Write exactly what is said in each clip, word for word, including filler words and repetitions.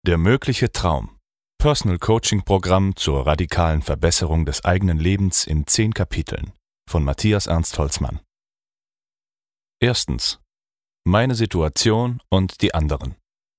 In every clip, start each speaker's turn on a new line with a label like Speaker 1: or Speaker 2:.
Speaker 1: Der mögliche Traum. Personal Coaching Programm zur radikalen Verbesserung des eigenen Lebens in zehn Kapiteln von Matthias Ernst Holzmann. Erstens. Meine Situation und die anderen.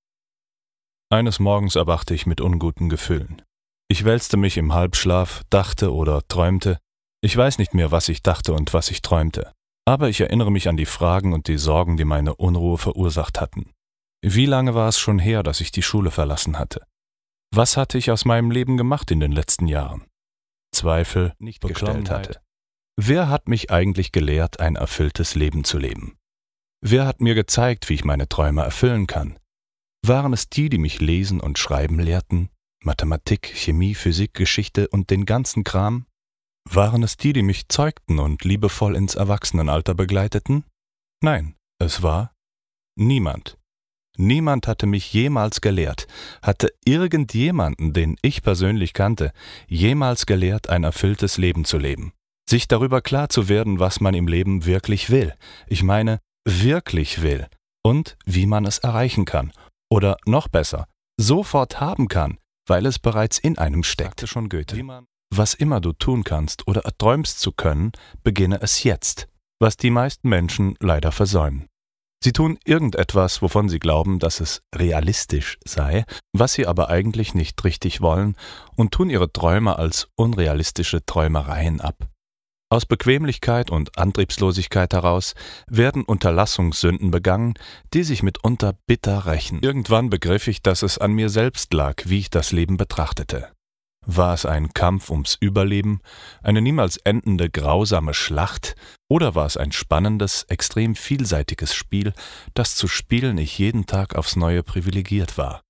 Speaker 1: Eines Morgens erwachte ich mit unguten Gefühlen. Ich wälzte mich im Halbschlaf, dachte oder träumte. Ich weiß nicht mehr, was ich dachte und was ich träumte. Aber ich erinnere mich an die Fragen und die Sorgen, die meine Unruhe verursacht hatten. Wie lange war es schon her, dass ich die Schule verlassen hatte? Was hatte ich aus meinem Leben gemacht in den letzten Jahren? Zweifel nicht gestellt hatte. Wer hat mich eigentlich gelehrt, ein erfülltes Leben zu leben? Wer hat mir gezeigt, wie ich meine Träume erfüllen kann? Waren es die, die mich lesen und schreiben lehrten? Mathematik, Chemie, Physik, Geschichte und den ganzen Kram? Waren es die, die mich zeugten und liebevoll ins Erwachsenenalter begleiteten? Nein, es war niemand. Niemand hatte mich jemals gelehrt, hatte irgendjemanden, den ich persönlich kannte, jemals gelehrt, ein erfülltes Leben zu leben. Sich darüber klar zu werden, was man im Leben wirklich will. Ich meine, wirklich will. Und wie man es erreichen kann. Oder noch besser, sofort haben kann, weil es bereits in einem steckt. Sagte schon Goethe. Was immer du tun kannst oder erträumst zu können, beginne es jetzt, was die meisten Menschen leider versäumen. Sie tun irgendetwas, wovon sie glauben, dass es realistisch sei, was sie aber eigentlich nicht richtig wollen, und tun ihre Träume als unrealistische Träumereien ab. Aus Bequemlichkeit und Antriebslosigkeit heraus werden Unterlassungssünden begangen, die sich mitunter bitter rächen. Irgendwann begriff ich, dass es an mir selbst lag, wie ich das Leben betrachtete. War es ein Kampf ums Überleben, eine niemals endende grausame Schlacht, oder war es ein spannendes, extrem vielseitiges Spiel, das zu spielen ich jeden Tag aufs Neue privilegiert war?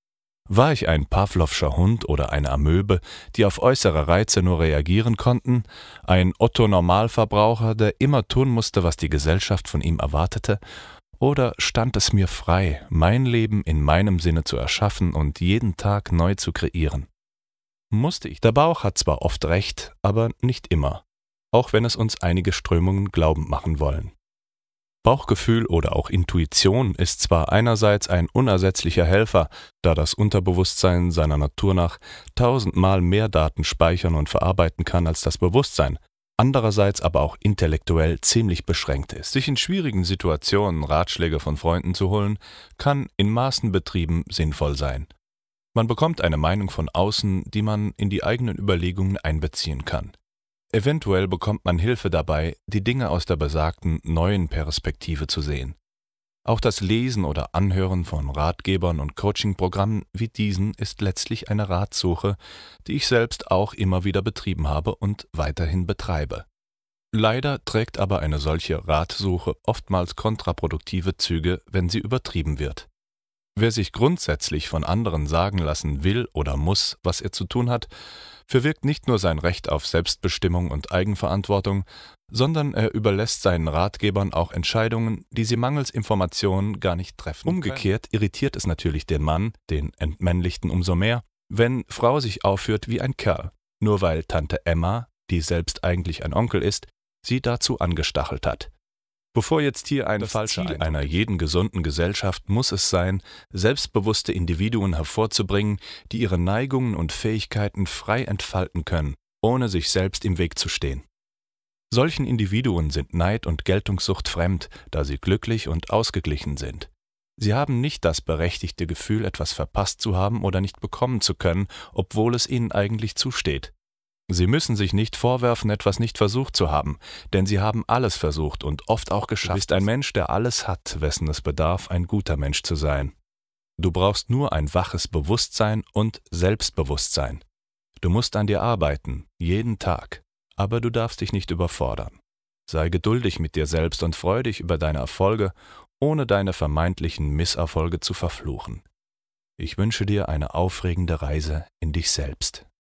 Speaker 1: War ich ein Pawlowscher Hund oder eine Amöbe, die auf äußere Reize nur reagieren konnten, ein Otto-Normalverbraucher, der immer tun musste, was die Gesellschaft von ihm erwartete, oder stand es mir frei, mein Leben in meinem Sinne zu erschaffen und jeden Tag neu zu kreieren? Musste ich. Der Bauch hat zwar oft recht, aber nicht immer, auch wenn es uns einige Strömungen glaubend machen wollen. Bauchgefühl oder auch Intuition ist zwar einerseits ein unersetzlicher Helfer, da das Unterbewusstsein seiner Natur nach tausendmal mehr Daten speichern und verarbeiten kann als das Bewusstsein, andererseits aber auch intellektuell ziemlich beschränkt ist. Sich in schwierigen Situationen Ratschläge von Freunden zu holen, kann in Maßen betrieben sinnvoll sein. Man bekommt eine Meinung von außen, die man in die eigenen Überlegungen einbeziehen kann. Eventuell bekommt man Hilfe dabei, die Dinge aus der besagten neuen Perspektive zu sehen. Auch das Lesen oder Anhören von Ratgebern und Coachingprogrammen wie diesen ist letztlich eine Ratsuche, die ich selbst auch immer wieder betrieben habe und weiterhin betreibe. Leider trägt aber eine solche Ratsuche oftmals kontraproduktive Züge, wenn sie übertrieben wird. Wer sich grundsätzlich von anderen sagen lassen will oder muss, was er zu tun hat, verwirkt nicht nur sein Recht auf Selbstbestimmung und Eigenverantwortung, sondern er überlässt seinen Ratgebern auch Entscheidungen, die sie mangels Informationen gar nicht treffen. Umgekehrt irritiert es natürlich den Mann, den Entmännlichten umso mehr, wenn Frau sich aufführt wie ein Kerl, nur weil Tante Emma, die selbst eigentlich ein Onkel ist, sie dazu angestachelt hat. Bevor jetzt hier ein falscher Ziel einer jeden gesunden Gesellschaft muss es sein, selbstbewusste Individuen hervorzubringen, die ihre Neigungen und Fähigkeiten frei entfalten können, ohne sich selbst im Weg zu stehen. Solchen Individuen sind Neid und Geltungssucht fremd, da sie glücklich und ausgeglichen sind. Sie haben nicht das berechtigte Gefühl, etwas verpasst zu haben oder nicht bekommen zu können, obwohl es ihnen eigentlich zusteht. Sie müssen sich nicht vorwerfen, etwas nicht versucht zu haben, denn sie haben alles versucht und oft auch geschafft. Du bist ein Mensch, der alles hat, wessen es bedarf, ein guter Mensch zu sein. Du brauchst nur ein waches Bewusstsein und Selbstbewusstsein. Du musst an dir arbeiten, jeden Tag, aber du darfst dich nicht überfordern. Sei geduldig mit dir selbst und freu dich über deine Erfolge, ohne deine vermeintlichen Misserfolge zu verfluchen. Ich wünsche dir eine aufregende Reise in dich selbst.